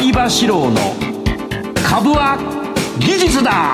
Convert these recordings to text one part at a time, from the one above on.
相場志郎の株は技術だ。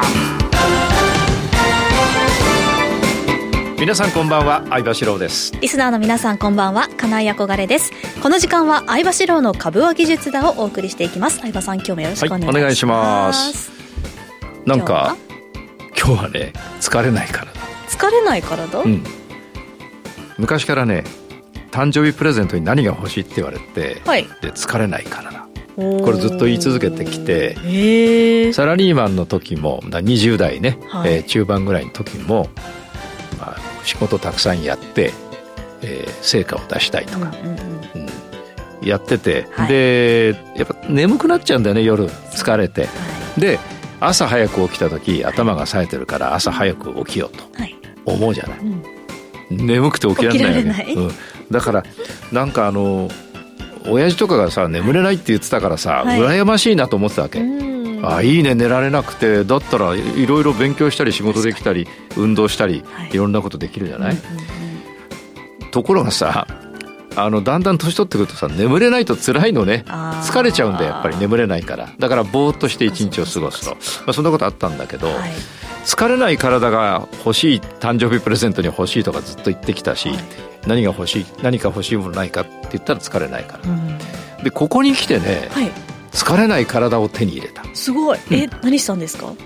皆さんこんばんは、相場志郎です。 リスナーの皆さんこんばんは、金井憧れです。この時間は相場志郎の株は技術だをお送りしていきます。相場さん、今日もよろしくお願いします。 はい、お願いします。なんか今日はね、疲れない体。 疲れない体、 昔からね、誕生日プレゼントに何が欲しいって言われて、 はい、で疲れない体、これずっと言い続けてきて、サラリーマンの時も20代ね、はい、中盤ぐらいの時も、仕事たくさんやって、成果を出したいとか、やってて、はい、でやっぱ眠くなっちゃうんだよね、夜疲れて、はい、で朝早く起きた時、頭が冴えてるから朝早く起きようと思うじゃない、眠くて起きられないよね、だからなんか親父とかがさ、眠れないって言ってたからさ、羨ましいなと思ってたわけ。いいね、寝られなくて、だったらいろいろ勉強したり仕事できたり運動したり、いろんなことできるじゃない、ところがさ、だんだん年取ってくるとさ、眠れないと辛いのね。疲れちゃうんだよ、やっぱり眠れないから。だからぼーっとして一日を過ごすと、そんなことあったんだけど、疲れない体が欲しい、誕生日プレゼントに欲しいとかずっと言ってきたし、何か欲しいものないかって言ったら疲れないから、でここに来てね、疲れない体を手に入れた。 すごい。何したんですか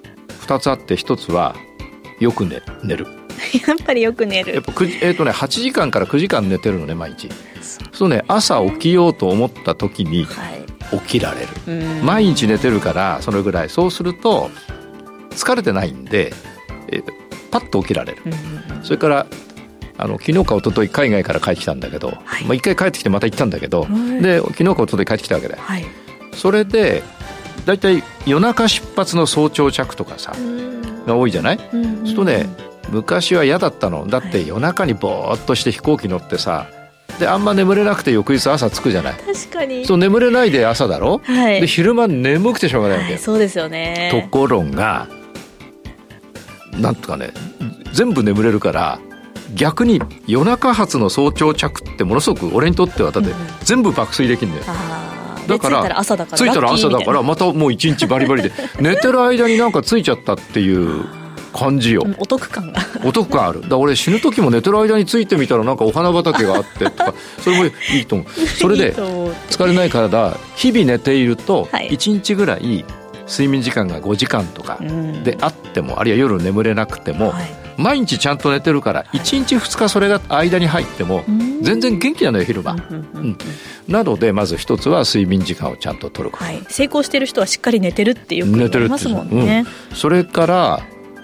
？2つあって、1つはよく寝る。 やっぱりよく寝る。 やっぱ8時間から9時間寝てるのね、毎日。そうね、朝起きようと思った時に起きられる、毎日寝てるからそれぐらい。そうすると疲れてないんで、パッと起きられる、それから昨日か一昨日海外から帰ってきたんだけど、一回帰ってきてまた行ったんだけど、で昨日か一昨日帰ってきたわけで、それでだいたい夜中出発の早朝着とかさが多いじゃない。そうするとね、昔は嫌だったの。だって夜中にぼーっとして飛行機乗ってさ、であんま眠れなくて翌日朝着くじゃない。 確かに。 そう、眠れないで朝だろ、で昼間眠くてしょうがないわけ、 そうですよね。 ところがなんとかね、全部眠れるから、逆に夜中発の早朝着ってものすごく俺にとってはだって全部爆睡できるんだよ、だから着いたら朝だから着いたら朝だからまたもう一日バリバリで寝てる間になんか着いちゃったっていう感じよ。 お得感がお得感ある。だから俺死ぬ時も寝てる間に着いてみたらなんかお花畑があってとかそれもいいと思う。それで疲れない体、日々寝ていると1日ぐらい睡眠時間が5時間とかであっても、あるいは夜眠れなくても、毎日ちゃんと寝てるから1日2日それが間に入っても全然元気なのよ、昼間、なのでまず一つは睡眠時間をちゃんと取ること、 成功してる人はしっかり寝てるってよく言われますもんね。 それから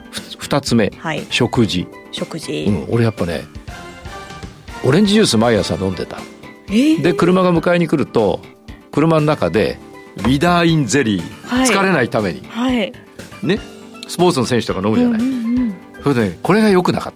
2つ目、食事、俺やっぱね、オレンジジュース毎朝飲んでた、で車が迎えに来ると車の中でビダーインゼリー、疲れないために、ね、スポーツの選手とか飲むじゃない、それでね、これが良くなかった。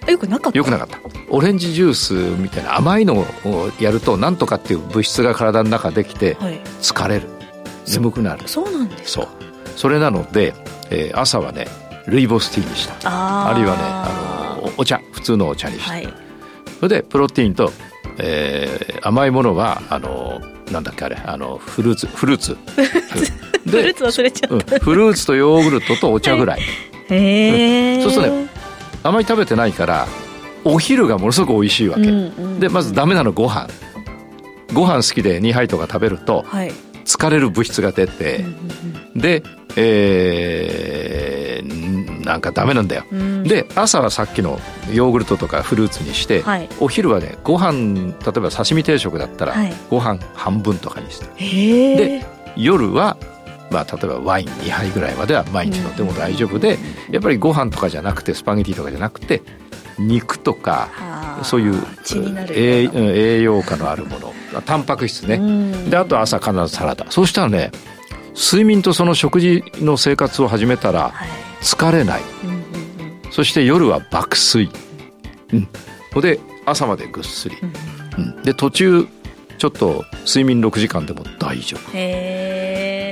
良くなかった。 オレンジジュースみたいな甘いのをやるとなんとかっていう物質が体の中できて疲れる、眠くなる。 そうなんですか。 それなので、朝はねルイボスティーにした。あるいはね、お茶、普通のお茶にした、それでプロテインと、甘いものはなんだっけあれ、フルーツフルーツ忘れちゃった、 フルーツとヨーグルトとお茶ぐらい、そうするとね、あまり食べてないからお昼がものすごく美味しいわけ、でまずダメなのご飯好きで2杯とか食べると疲れる物質が出て、で、なんかダメなんだよ、で朝はさっきのヨーグルトとかフルーツにして、お昼はね、ご飯、例えば刺身定食だったら、ご飯半分とかにして、で夜は例えばワイン2杯ぐらいまでは毎日飲んでも大丈夫で、やっぱりご飯とかじゃなくてスパゲティとかじゃなくて肉とかそういう栄養価のあるもの、タンパク質ね、であと朝必ずサラダ。そうしたらね、睡眠とその食事の生活を始めたら疲れない、そして夜は爆睡、で朝までぐっすり、で途中ちょっと睡眠6時間でも大丈夫。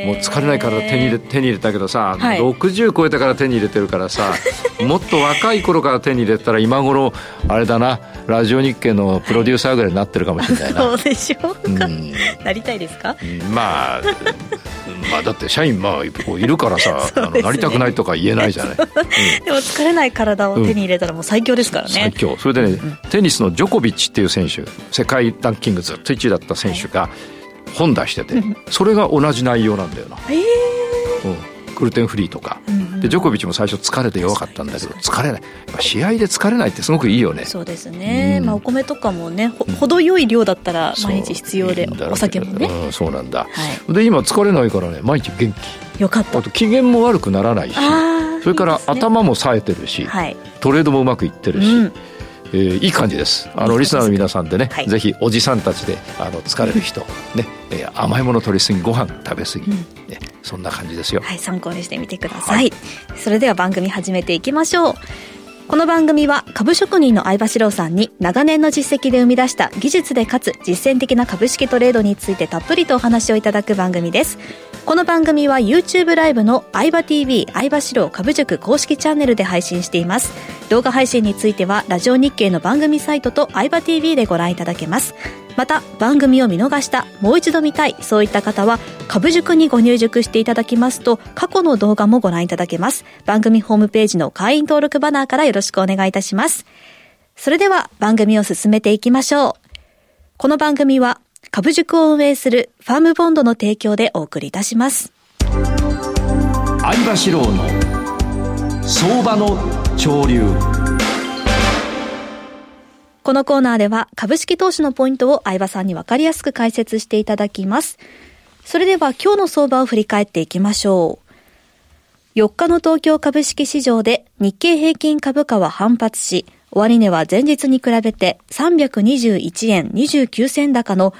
もう疲れないから手に入れたけどさ、60超えたから手に入れてるからさもっと若い頃から手に入れたら今頃あれだな、ラジオ日経のプロデューサーぐらいになってるかもしれないな。 そうでしょうか、なりたいですか。 まあだって社員いるからさ、ね、なりたくないとか言えないじゃない、 でも疲れない体を手に入れたらもう最強ですからね、 最強。それでね、テニスのジョコビッチっていう選手、世界ランキングずっと1位だった選手が本出してて、それが同じ内容なんだよな、グルテンフリーとか、でジョコビッチも最初疲れて弱かったんだけど、疲れない、試合で疲れないってすごくいいよね。 そうですね、お米とかもね、程よい量だったら毎日必要で、お酒もね、そうなんだ、で今疲れないからね、毎日元気、よかった。あと機嫌も悪くならないし、それから頭も冴えてるし、トレードもうまくいってるし、いい感じです。リスナーの皆さんでね、ぜひおじさんたちで疲れる人、ね、甘いもの取りすぎ、ご飯食べすぎ、ね、そんな感じですよ。参考にしてみてください。それでは番組始めていきましょう。この番組は株職人の相場志郎さんに長年の実績で生み出した技術でかつ実践的な株式トレードについてたっぷりとお話をいただく番組です。この番組は YouTube ライブの相場 TV 相場志郎株塾公式チャンネルで配信しています。動画配信についてはラジオ日経の番組サイトと相場 TV でご覧いただけます。また番組を見逃した、もう一度見たい、そういった方は株塾にご入塾していただきますと過去の動画もご覧いただけます。番組ホームページの会員登録バナーからよろしくお願いいたします。それでは番組を進めていきましょう。この番組は株塾を運営するファームボンドの提供でお送りいたします。 相場志郎の相場の潮流。 このコーナーでは株式投資のポイントを相場さんに分かりやすく解説していただきます。それでは今日の相場を振り返っていきましょう。4日の東京株式市場で日経平均株価は反発し、終値は前日に比べて321円29銭高の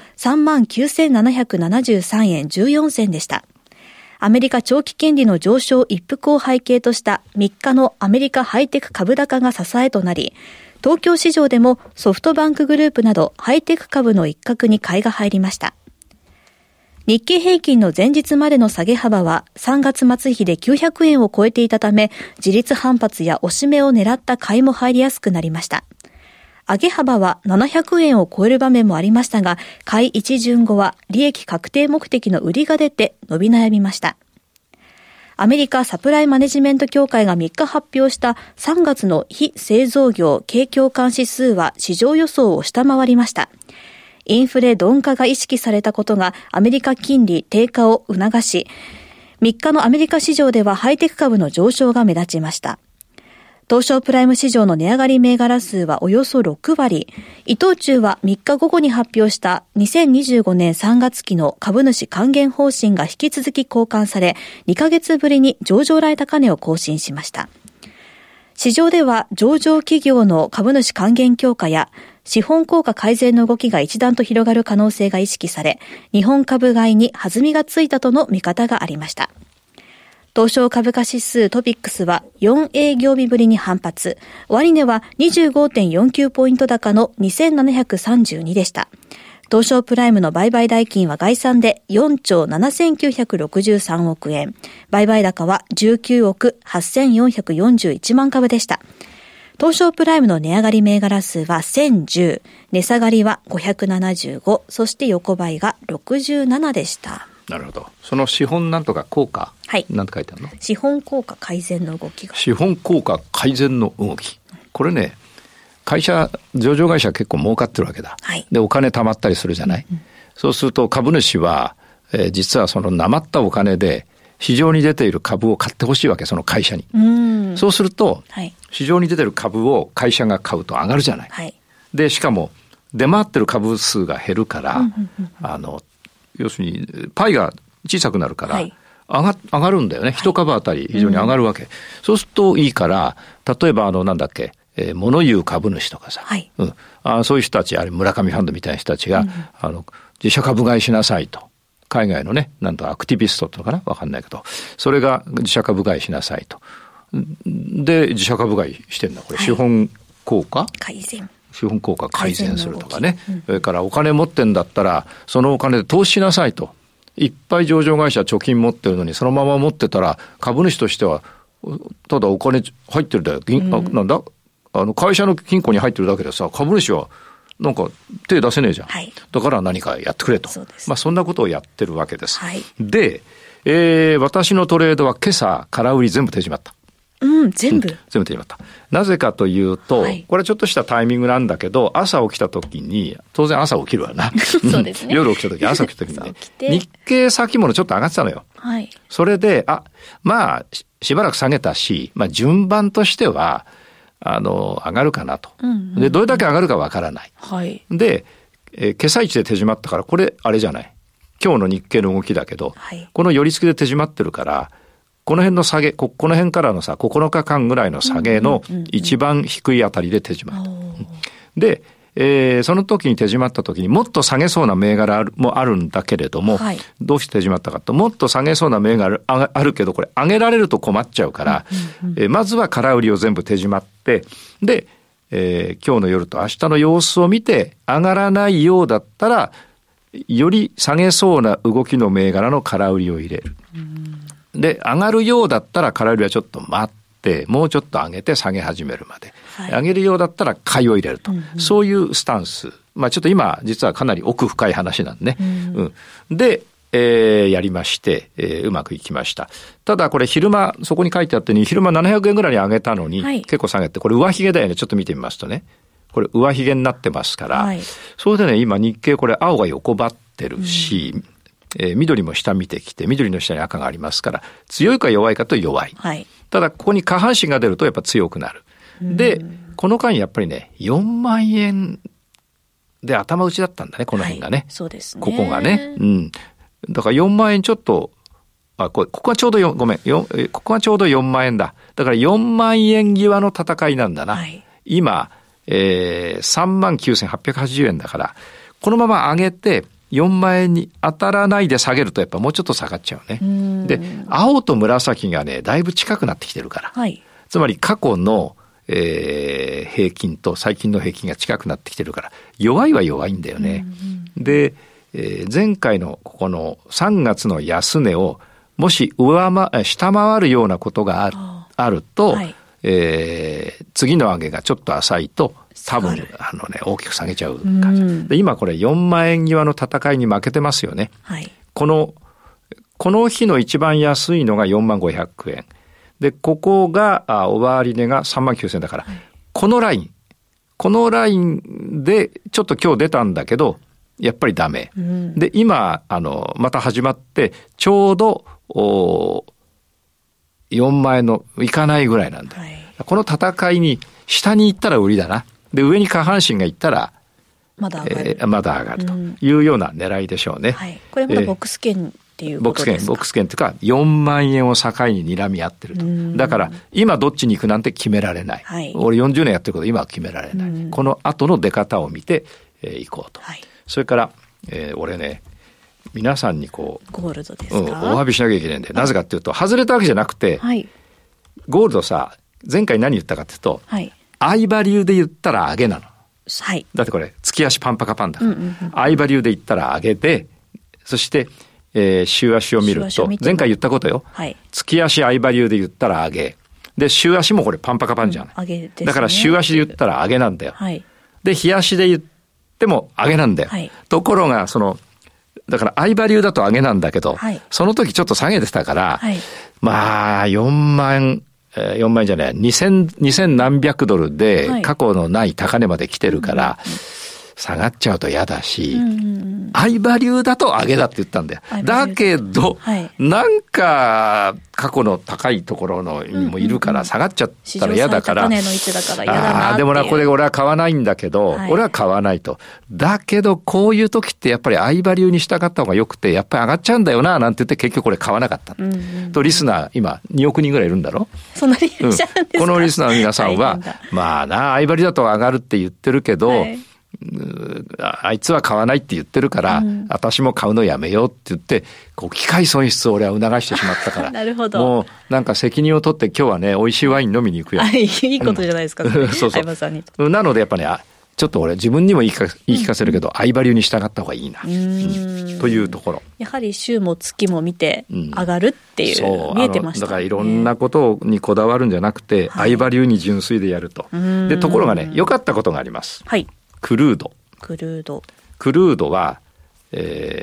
39,773 円14銭でした。アメリカ長期金利の上昇一服を背景とした3日のアメリカハイテク株高が支えとなり、東京市場でもソフトバンクグループなどハイテク株の一角に買いが入りました。日経平均の前日までの下げ幅は3月末比で900円を超えていたため、自立反発や押し目を狙った買いも入りやすくなりました。上げ幅は700円を超える場面もありましたが、買い一巡後は利益確定目的の売りが出て伸び悩みました。アメリカサプライマネジメント協会が3日発表した3月の非製造業景況感指数は市場予想を下回りました。インフレ鈍化が意識されたことがアメリカ金利低下を促し、3日のアメリカ市場ではハイテク株の上昇が目立ちました。東証プライム市場の値上がり銘柄数はおよそ6割。伊藤忠は3日午後に発表した2025年3月期の株主還元方針が引き続き交換され、2ヶ月ぶりに上場来高値を更新しました。市場では上場企業の株主還元強化や資本効果改善の動きが一段と広がる可能性が意識され、日本株買いに弾みがついたとの見方がありました。東証株価指数トピックスは4営業日ぶりに反発。終値は 25.49 ポイント高の2732でした。東証プライムの売買代金は概算で4兆7963億円。売買高は19億8441万株でした。東証プライムの値上がり銘柄数は1010、値下がりは575、そして横ばいが67でした。 なるほど。その資本なんとか効果、なんて書いてあるの？ 資本効果改善の動きが。 資本効果改善の動き。これね、上場会社結構儲かってるわけだ。で、お金貯まったりするじゃない。そうすると株主は、実はその余ったお金で市場に出ている株を買ってほしいわけ、その会社に。そうすると、市場に出ている株を会社が買うと上がるじゃない。で、しかも出回ってる株数が減るから、要するにパイが小さくなるから上がるんだよね。一株当たり非常に上がるわけ。そうするといいから、例えばなんだっけ、物言う株主とかさ、そういう人たち、あれ村上ファンドみたいな人たちが、自社株買いしなさいと。海外のね、なんとアクティビストってのかな、わかんないけど、それが自社株買いしなさいと。で、自社株買いしてんだ。これ、資本効果改善。 資本効果改善するとかね。それからお金持ってんだったら、そのお金で投資しなさいと。 いっぱい上場会社貯金持ってるのにそのまま持ってたら株主としてはただお金入ってるだよ、なんだ会社の金庫に入ってるだけでさ、株主はなんか手出せねえじゃん、はい、だから何かやってくれと、そんなことをやってるわけです、はい、で、私のトレードは今朝空売り全部手締まった。 全部手締まった。なぜかというと、はい、これちょっとしたタイミングなんだけど、朝起きた時に、当然朝起きるわな。 そうですね。 夜起きた時、朝起きた時にね、日経先物ちょっと上がってたのよ。はい。それで、しばらく下げたし、順番としては、上がるかなと。で、どれだけ上がるかわからない。はい。で、今朝一で手締まったから、これ、あれじゃない。今日の日経の動きだけど、はい、この寄り付きで手締まってるから、この辺の下げ、この辺からのさ、9日間ぐらいの下げの一番低いあたりで手締まった。で、その時に手締まった時にもっと下げそうな銘柄もあるんだけれども、はい、どうして手締まったかと、もっと下げそうな銘柄あるけど、これ上げられると困っちゃうから、まずは空売りを全部手締まって、で、今日の夜と明日の様子を見て、上がらないようだったら、より下げそうな動きの銘柄の空売りを入れる。で、上がるようだったら空売りはちょっと待って、もうちょっと上げて下げ始めるまで。はい、上げるようだったら買いを入れると。そういうスタンス。ちょっと今、実はかなり奥深い話なんでね。で、やりまして、うまくいきました。ただこれ昼間、そこに書いてあったように、昼間700円ぐらいに上げたのに、結構下げて、これ上髭だよね。ちょっと見てみますとね。これ上髭になってますから、それでね、今日経これ青が横ばってるし、緑も下見てきて、緑の下に赤がありますから、強いか弱いかと弱い。はい、ただ、ここに下半身が出るとやっぱ強くなる。で、この間やっぱりね、4万円で頭打ちだったんだね、この辺がね。 そうですね。 ここがね。だから4万円ちょっと、ここがちょうどここがちょうど4万円だ。だから4万円際の戦いなんだな。はい、今、39,880 円だから、このまま上げて、4万円に当たらないで下げるとやっぱもうちょっと下がっちゃうね。で、青と紫がね、だいぶ近くなってきてるから。はい、つまり過去の、平均と最近の平均が近くなってきてるから、弱いは弱いんだよね。で、前回のここの3月の安値をもし下回るようなことがあると、はい、次の上げがちょっと浅いと、多分大きく下げちゃう感じで、今これ4万円際の戦いに負けてますよね。はい、この日の一番安いのが4万500円で、ここが終値が3万9000円だから、はい、このラインでちょっと今日出たんだけどやっぱりダメ、で今また始まってちょうど4万円のいかないぐらいなんだ、はい、この戦いに下に行ったら売りだな。で、上に下半身がいったら、まだ上がるというような狙いでしょうね。はい、 これまだボックス圏っていうことですか？ ボックス圏というか、4万円を境に睨み合ってると。だから、今どっちに行くなんて決められない。はい、俺40年やってること今は決められない。この後の出方を見て、行こうと。はい、それから、俺ね、皆さんにゴールドですか？お詫びしなきゃいけないんで、なぜかっていうと、外れたわけじゃなくて、はい、ゴールドさ、前回何言ったかっていうと、はい、相場流で言ったら上げなの。はい。だってこれ、月足パンパカパンだから。相場流で言ったら上げで、そして、週足を見ると、前回言ったことよ。はい。月足相場流で言ったら上げ。で、週足もこれパンパカパンじゃない。上げですね。だから週足で言ったら上げなんだよ。はい。で、日足で言っても上げなんだよ。はい。ところが、だから相場流だと上げなんだけど、はい、その時ちょっと下げてたから、はい、4万円じゃない、2000何百ドルで過去のない高値まで来てるから、下がっちゃうと嫌だし、相場流だと上げだって言ったんだよ。だけど、なんか過去の高いところのにもいるから下がっちゃったら嫌だから、でもな、これ俺は買わないんだけど、俺は買わないと。だけどこういう時ってやっぱり相場流に従った方が良くて、やっぱり上がっちゃうんだよななんて言って結局これ買わなかった。とリスナー今2億人ぐらいいるんだろ。 そんなにいらっしゃるんですか？ このリスナーの皆さんは、相場流だと上がるって言ってるけど、あいつは買わないって言ってるから、私も買うのやめようって言って、機会損失を俺は促してしまったから。 なるほど。 もうなんか責任を取って今日はね、美味しいワイン飲みに行くよ。 いいことじゃないですか。そうそう。相葉さんに。 なのでやっぱね、 ちょっと俺自分にも言い聞かせるけど、相場流に従った方がいいな、というところ。 やはり週も月も見て上がるっていう、見えてましたね。 だからいろんなことにこだわるんじゃなくて、相場流に純粋でやると。で、ところがね、良かったことがあります。 はい。 クルードは、ク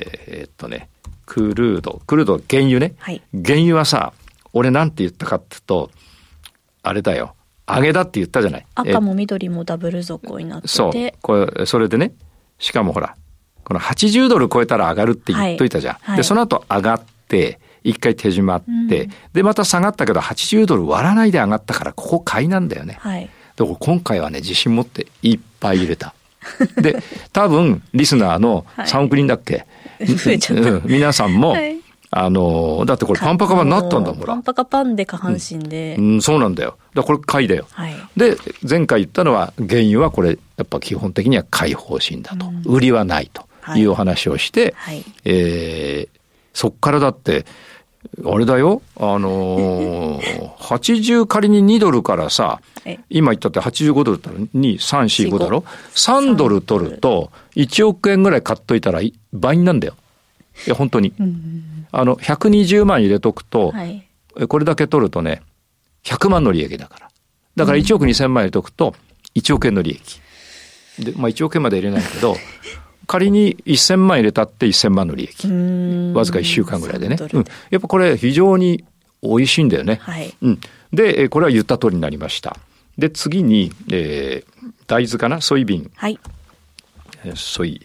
ルード原油ね、はい、原油はさ、俺なんて言ったかっていうと、あれだよ、上げだって言ったじゃない。 赤も緑もダブル底になってて、 そうそれでね、しかもほらこの80ドル超えたら上がるって言っといたじゃん、はい、でその後上がって一回手締まって、でまた下がったけど80ドル割らないで上がったから、ここ買いなんだよね、はい、だから今回はね、自信持っていっぱい入れたで多分リスナーの3億人だっけ、 増えちゃった、 皆さんも、はい、だってこれパンパカパンになったんだもん。 パンパカパンで下半身で、 そうなんだよ。だからこれ買いだよ、はい、で前回言ったのは、原油はこれやっぱ基本的には買い方針だと、売りはないというお話をして、はい、そっからだってあれだよ、80仮に2ドルからさ、今言ったって85ドルだったら2、3、4、5だろ、3ドル取ると1億円ぐらい買っといたら倍になるんだよ。いや本当に、120万入れとくと、はい、これだけ取るとね100万の利益だから、だから1億2000万入れとくと1億円の利益で、1億円まで入れないけど仮に1000万入れたって1000万の利益、わずか1週間ぐらいでね、やっぱこれ非常に美味しいんだよね、はい、でこれは言った通りになりました。で次に、大豆かな、ソイビン、はい、ソイ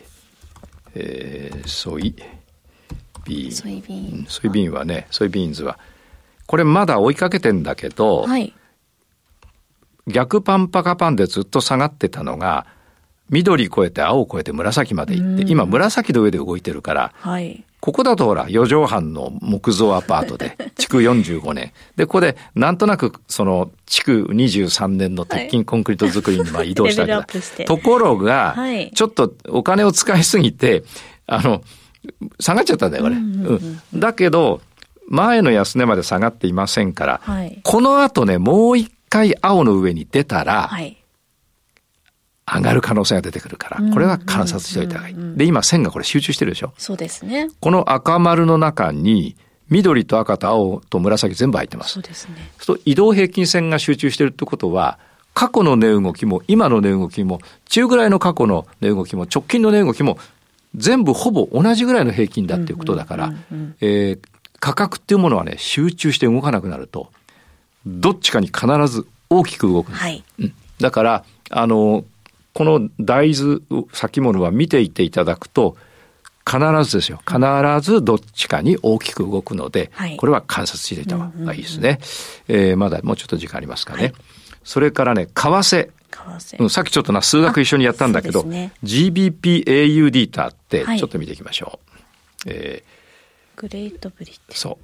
ビーンはね、ソイビーンズはこれまだ追いかけてんだけど、はい、逆パンパカパンでずっと下がってたのが緑越えて青越えて紫まで行って、今紫の上で動いてるから、はい、ここだとほら4畳半の木造アパートで築45年で、ここでなんとなくその築23年の鉄筋コンクリート作りに移動したわけだ、はい、ところが、はい、ちょっとお金を使いすぎて下がっちゃったんだよこれ、だけど前の安値まで下がっていませんから、はい、この後ねもう一回青の上に出たら、はい、上がる可能性が出てくるから、これは観察しておいた方がいい。で今線がこれ集中してるでしょ。 そうですね。 この赤丸の中に緑と赤と青と紫全部入ってます。 そうですね。 そうすると移動平均線が集中してるってことは、過去の値動きも今の値動きも中ぐらいの過去の値動きも直近の値動きも全部ほぼ同じぐらいの平均だっていうことだから、価格っていうものはね集中して動かなくなるとどっちかに必ず大きく動く、はい、だからこの大豆先物は見ていていただくと必ずですよ、必ずどっちかに大きく動くので、はい、これは観察していた方がいいですね、まだもうちょっと時間ありますかね、はい、それからね為替、さっきちょっと数学一緒にやったんだけど、ね、GBP-AUD とあって、はい、ちょっと見ていきましょう、 グレートブリテン、 そう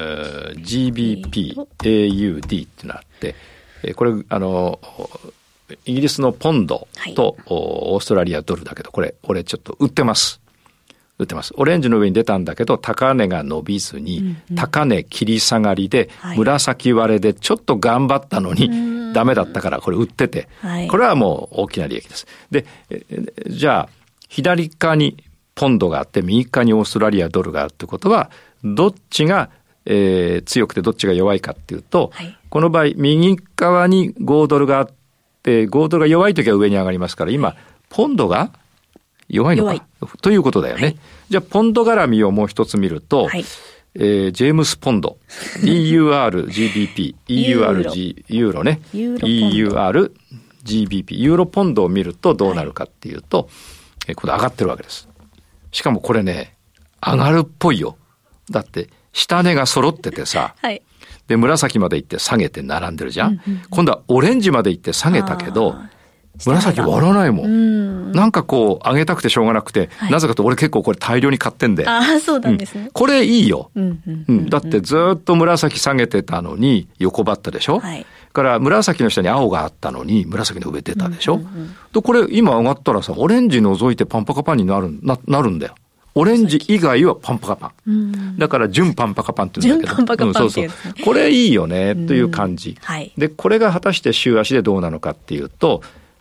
、GBP-AUD ってのがあって、これイギリスのポンドと、はい、オーストラリアドルだけど、これ俺ちょっと売ってます。オレンジの上に出たんだけど高値が伸びずに、高値切り下がりで、紫割れでちょっと頑張ったのにダメだったからこれ売ってて、これはもう大きな利益です。でじゃあ左側にポンドがあって右側にオーストラリアドルがあるってことはどっちが、強くてどっちが弱いかっていうと、はい、この場合右側に5ドルがあって5ドルが弱いときは上に上がりますから、今ポンドが弱いのかということだよね、はい、じゃあポンド絡みをもう一つ見ると、はい、ジェームスポンド EURGBP EURG ユーロね EURGBP ユーロポンドを見るとどうなるかっていうと、はい、これ上がってるわけです。しかもこれね上がるっぽいよ。だって下値が揃っててさ、はい、で紫まで行って下げて並んでるじゃん、今度はオレンジまで行って下げたけど紫割らないもん。なんかこう上げたくてしょうがなくて、はい、なぜかと俺結構これ大量に買ってんで。 そうなんですね。 これいいよ。だってずっと紫下げてたのに横ばったでしょ。はい、から紫の下に青があったのに紫の上出たでしょ。でこれ今上がったらさ、オレンジ除いてパンパカパンになるんだよ。オレンジ以外はパンパカパン。だから純パンパカパンって言うんだけど。 純パンパカパンっていう、 そうこれいいよねという感じ。はい、でこれが果たして週足でどうなのかっていうと、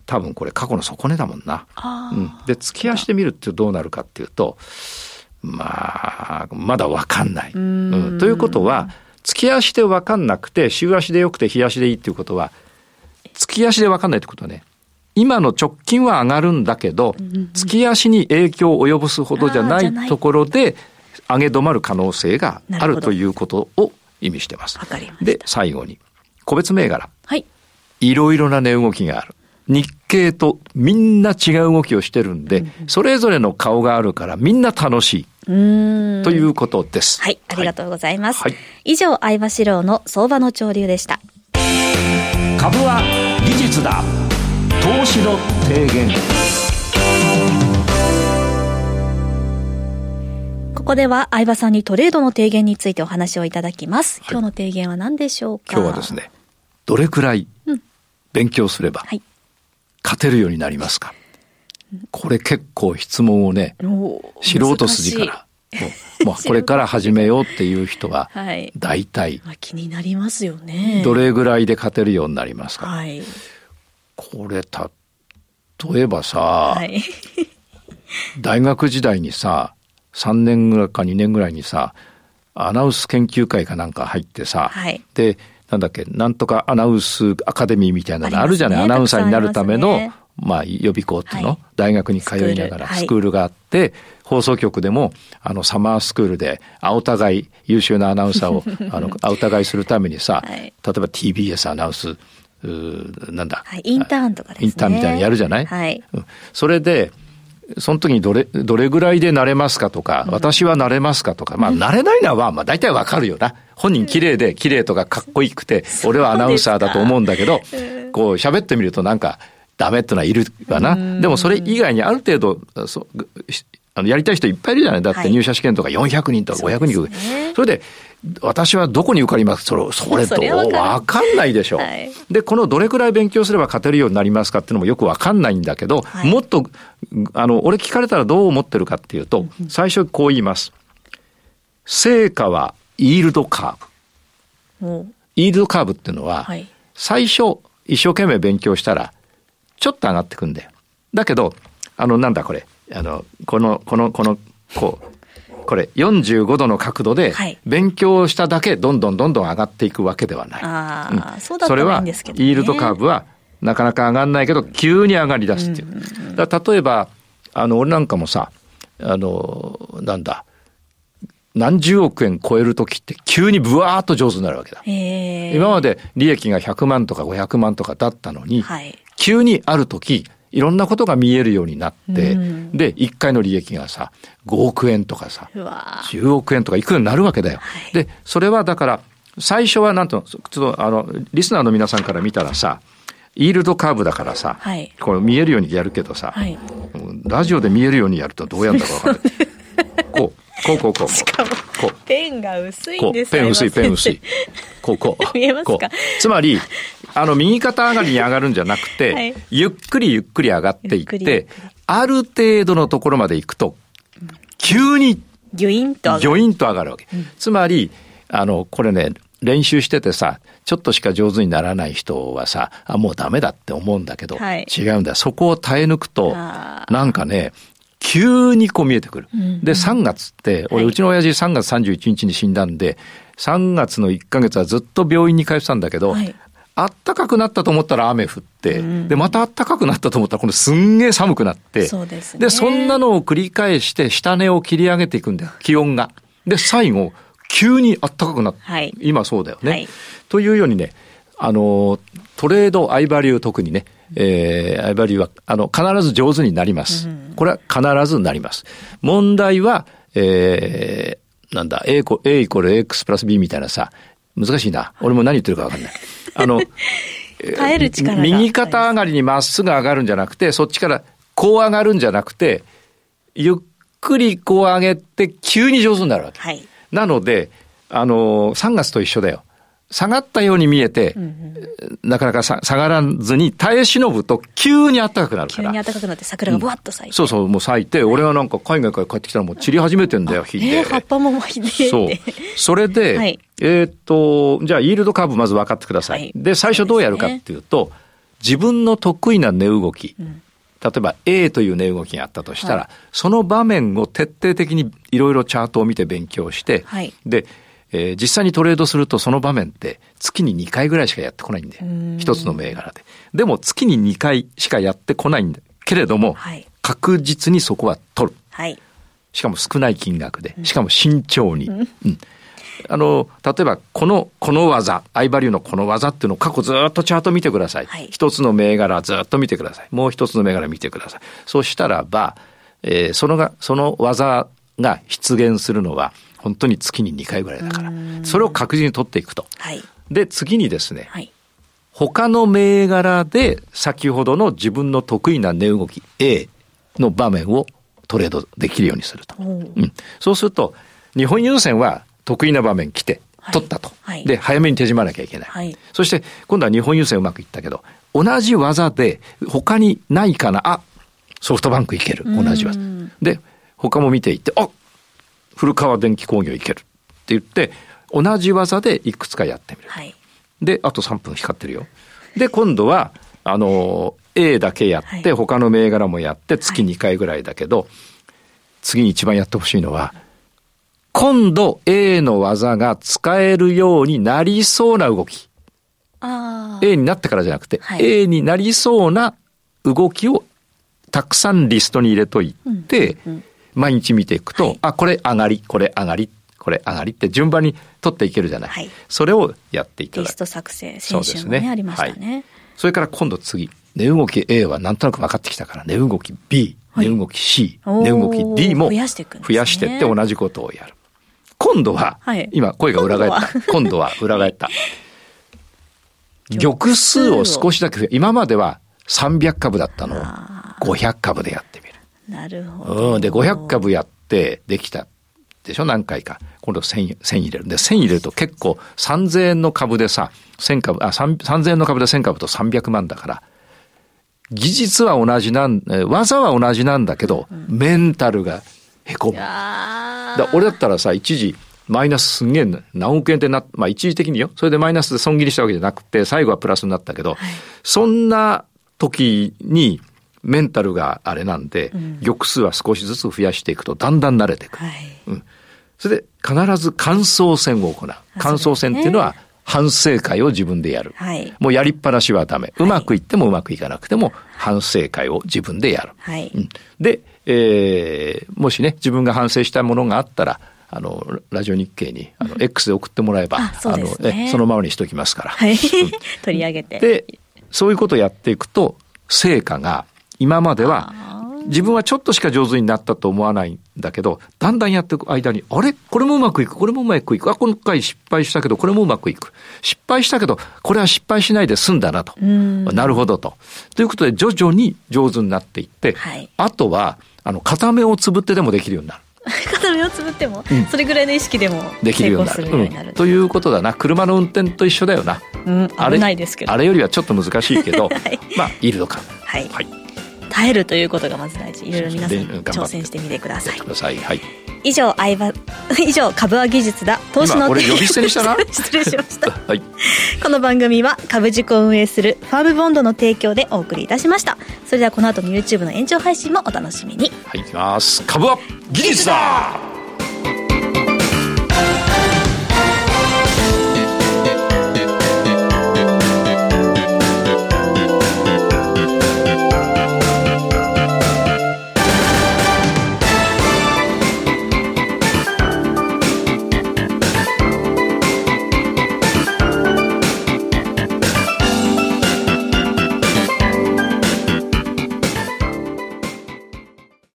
多分これ過去の底値だもんな。で、月足で見るってどうなるかっていうと、まだ分かんない。ということは、月足で分かんなくて、週足でよくて日足でいいっていうことは、月足で分かんないってことはね、今の直近は上がるんだけど、月足に影響を及ぼすほどじゃないところで、上げ止まる可能性があるということを意味してます。で、最後に、個別銘柄。いろいろな値動きがある。日経とみんな違う動きをしてるんで、それぞれの顔があるからみんな楽しい。ということです。 はい、ありがとうございます。以上、相場志郎の相場の潮流でした。 株は技術だ。投資の提言。 ここでは相場さんにトレードの提言についてお話をいただきます。今日の提言は何でしょうか。 今日はですね、どれくらい勉強すれば勝てるようになりますか。これ結構質問をね、素人筋からこれから始めようっていう人は大体気になりますよね。 どれぐらいで勝てるようになりますか。これ例えばさ、大学時代にさ、3年ぐらいか2年ぐらいにさ、アナウンス研究会かなんか入ってさ、でなんだっけ、なんとかアナウンスアカデミーみたいなのあるじゃない。アナウンサーになるための予備校っていうの、大学に通いながらスクールがあって、放送局でもサマースクールでお互い優秀なアナウンサーをお互いするためにさ、例えば TBS アナウンスなんだ、 インターンとかですね。 インターンみたいなのやるじゃない。それでその時にどれぐらいでなれますかとか、私はなれますかとか、なれないのは大体わかるよな。本人綺麗とかかっこよくて、俺はアナウンサーだと思うんだけど、こう喋ってみるとなんかダメってのはいるわな。でもそれ以外にある程度やりたい人いっぱいいるじゃない。だって入社試験とか400人とか500人、それで私はどこに受かりますか、それとわかんないでしょ。でこのどれくらい勉強すれば勝てるようになりますかっていうのもよくわかんないんだけど、もっと俺聞かれたらどう思ってるかっていうと、最初こう言います。成果はイールドカーブ。イールドカーブっていうのは、最初一生懸命勉強したらちょっと上がってくんだよ。だけどなんだこれこれ45度の角度で勉強しただけどんどん上がっていくわけではない。 そうだったらいいんですけどね。 それはイールドカーブはなかなか上がんないけど急に上がり出すっていう。だから例えば俺なんかもさなんだ何十億円超えるときって急にブワーッと上手になるわけだ。今まで利益が100万とか500万とかだったのに、急にあるときいろんなことが見えるようになって、で1回の利益がさ5億円とかさ10億円とかいくようになるわけだよ。でそれはだから最初はなんとちょっとリスナーの皆さんから見たらさ、イールドカーブだからさ、これ見えるようにやるけどさ、ラジオで見えるようにやるとどうやるんだか分かんないこうしかもペンが薄いんです。 ペン薄いこう見えますか。 つまり右肩上がりに上がるんじゃなくて、ゆっくり上がっていってある程度のところまで行くと急にギョインと上がるわけ。つまりこれね、練習しててさちょっとしか上手にならない人はさもうダメだって思うんだけど、違うんだよ。そこを耐え抜くとなんかね急にこう見えてくる。で3月ってうちの親父3月31日に死んだんで、3月の1ヶ月はずっと病院に通ってたんだけど、あったかくなったと思ったら雨降って、でまたあったかくなったと思ったら今度すんげえ寒くなって、でそんなのを繰り返して下値を切り上げていくんだよ、気温が。で最後急にあったかくなって、今そうだよね、というようにね、トレード相場流、特にね、相場流は必ず上手になります。これは必ずなります。問題は、なんだ A イコール X プラス B みたいなさ、難しいな、俺も何言ってるか分かんない耐える力が右肩上がりにまっすぐ上がるんじゃなくて、そっちからこう上がるんじゃなくてゆっくりこう上げて急に上手になるわけ、なので3月と一緒だよ。下がったように見えて、なかなか下がらずに耐え忍ぶと急に暖かくなるから。 急に暖かくなって桜がブワッと咲いて。 そうもう咲いて、俺はなんか海外から帰ってきたらもう散り始めてんだよ、日で。 葉っぱもひで。 それで、じゃあイールドカーブまず分かってください。で、最初どうやるかっていうと、 自分の得意な値動き、例えば A という値動きがあったとしたら、その場面を徹底的にいろいろチャートを見て勉強して、で、実際にトレードするとその場面って月に2回ぐらいしかやってこないんで、一つの銘柄で。でも月に2回しかやってこないんだけれども、確実にそこは取る。しかも少ない金額で、しかも慎重に。例えばこの技、相場流のこの技っていうのを過去ずっとチャート見てください。一つの銘柄ずっと見てください。もう一つの銘柄見てください。そうしたらば、その技が出現するのは本当に月に2回ぐらいだから、それを確実に取っていくと。で、次にですね、他の銘柄で先ほどの自分の得意な値動き A の場面をトレードできるようにすると。そうすると、日本郵船は得意な場面来て、取ったと。で、早めに手締まなきゃいけない。そして、今度は日本郵船うまくいったけど、同じ技で他にないかな、ソフトバンクいける。同じ技。で、他も見ていって、古川電気工業いける。って言って、同じ技でいくつかやってみる。で、あと3分光ってるよ。で、今度は、A だけやって、他の銘柄もやって、月2回ぐらいだけど、次に一番やってほしいのは、今度 A の技が使えるようになりそうな動き。A になってからじゃなくて、A になりそうな動きをたくさんリストに入れといて、毎日見ていくと、これ上がり、これ上がり、これ上がりって順番に取っていけるじゃない。それをやっていただく。 リスト作成、先週もね、ありましたね。 それから今度次、値動き A はなんとなく分かってきたから、値動き B、値動き C、値動き D も増やしていって同じことをやる。今度は、今声が裏返った。今度は裏返った。玉数を少しだけ、今までは300株だったのを500株でやってみる。 なるほど。 で、500株やってできたでしょ、何回か。今度1000入れる。で、1000入れると結構3000円の株でさ、3000円の株で1000株と300万だから、技術は同じ技は同じなんだけど、メンタルがへこむ。俺だったらさ、一時マイナスすんげえ何億円って一時的によ。それでマイナスで損切りしたわけじゃなくて、最後はプラスになったけど、そんな時にメンタルがあれなんで、玉数は少しずつ増やしていくとだんだん慣れていく。それで必ず感想戦を行う。感想戦っていうのは反省会を自分でやる。もうやりっぱなしはダメ。うまくいってもうまくいかなくても反省会を自分でやる。で、もしね、自分が反省したものがあったら、ラジオ日経にX で送ってもらえば、そのままにしときますから。 取り上げて。 で、そういうことをやっていくと、成果が今までは自分はちょっとしか上手になったと思わないんだけど、だんだんやっていく間に、これもうまくいく、これもうまくいく、今回失敗したけど、これもうまくいく。失敗したけど、これは失敗しないで済んだなと。なるほどと。ということで、徐々に上手になっていって、あとは、片目をつぶってでもできるようになる。 片目をつぶっても、それぐらいの意識でもできるようになる。ということだな。車の運転と一緒だよな。 危ないですけど。 あれよりはちょっと難しいけど、イールド感。 耐えるということがまず大事。いろいろ皆さん挑戦してみてください。以上株は技術だ。投資の俺呼び捨てにしたな。 失礼しました。この番組は株塾を運営するファームボンドの提供でお送りいたしました。それではこの後の YouTube の延長配信もお楽しみに。 いきます。株は技術だ。